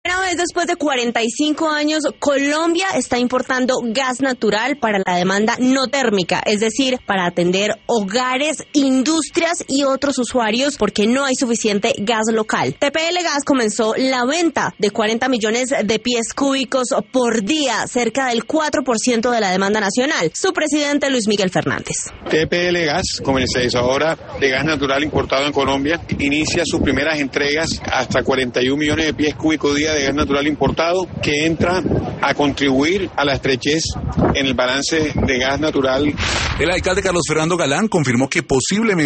Una vez después de 45 años, Colombia está importando gas natural para la demanda no térmica, es decir, para atender hogares, industrias y otros usuarios porque no hay suficiente gas local. TPL Gas comenzó la venta de 40 millones de pies cúbicos por día, cerca del 4% de la demanda nacional. Su presidente, Luis Miguel Fernández. TPL Gas, comercializadora de gas natural importado en Colombia, inicia sus primeras entregas hasta 41 millones de pies cúbicos día de gas natural importado, que entra a contribuir a la estrechez en el balance de gas natural. El alcalde Carlos Fernando Galán confirmó que posiblemente